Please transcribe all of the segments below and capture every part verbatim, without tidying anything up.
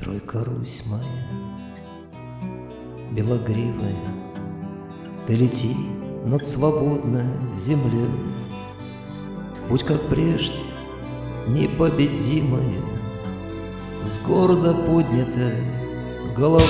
Тройка, Русь моя, белогривая, ты лети над свободной землей. Будь как прежде, непобедимая, с гордо поднятой головой.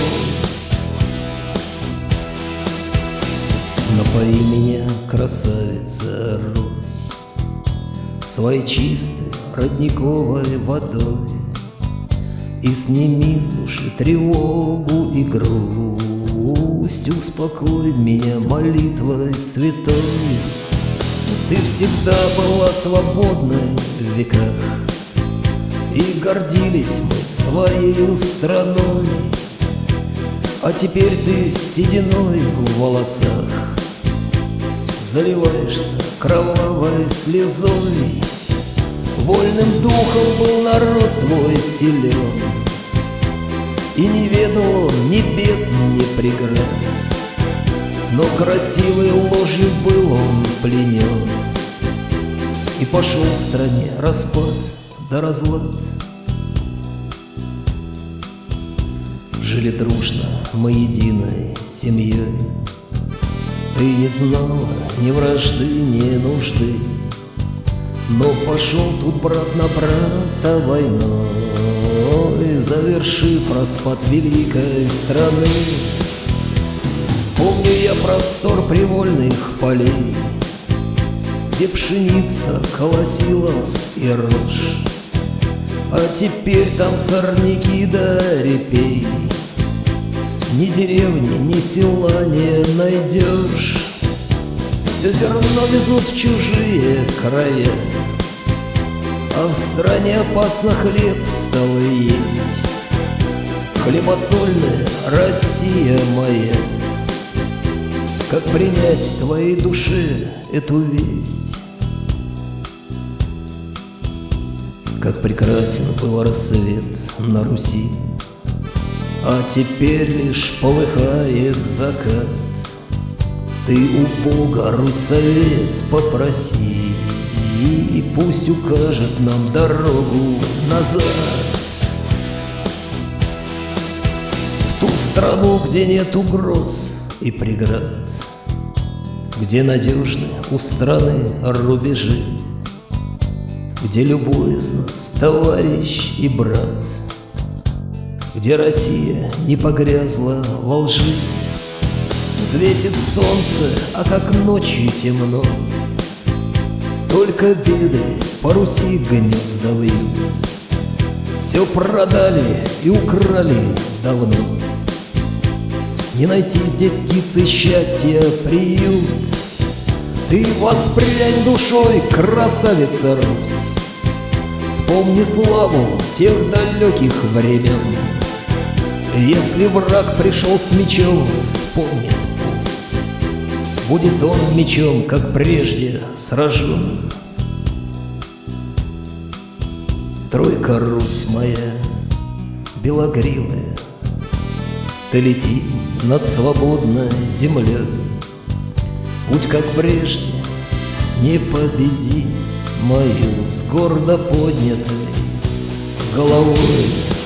Напои меня, красавица Русь, своей чистой родниковой водой, и сними с души тревогу и грусть. Успокой меня молитвой святой. Ты всегда была свободной в веках, и гордились мы своей страной. А теперь ты с сединой в волосах заливаешься кровавой слезой. Вольным духом был народ твой силен, и не ведал он ни бед, ни преград. Но красивой ложью был он пленен, и пошел в стране распад да разлад. Жили дружно мы единой семьей, ты не знала ни вражды, ни нужды. Но пошел тут брат на брата войной, завершив распад великой страны. Помню я простор привольных полей, где пшеница колосилась и рожь, а теперь там сорняки да репей. Ни деревни, ни села не найдешь, все зерно везут в чужие края, а в стране опасно хлеб стало есть. Хлебосольная Россия моя, как принять твоей душе эту весть? Как прекрасен был рассвет на Руси, а теперь лишь полыхает закат. Ты у Бога, Русь, совет попроси, и пусть укажет нам дорогу назад. В ту страну, где нет угроз и преград, где надежны у страны рубежи, где любой из нас товарищ и брат, где Россия не погрязла во лжи. Светит солнце, а как ночью темно, только беды по Руси гнезда вьют. Все продали и украли давно, не найти здесь птицы счастья приют. Ты воспрянь душой, красавица Русь, вспомни славу тех далеких времен. Если враг пришел с мечом, вспомнит пусть, будет он мечом, как прежде, сражен. Тройка, Русь моя, белогривая, ты лети над свободной землей. Будь как прежде, не победи мою с гордо поднятой головой.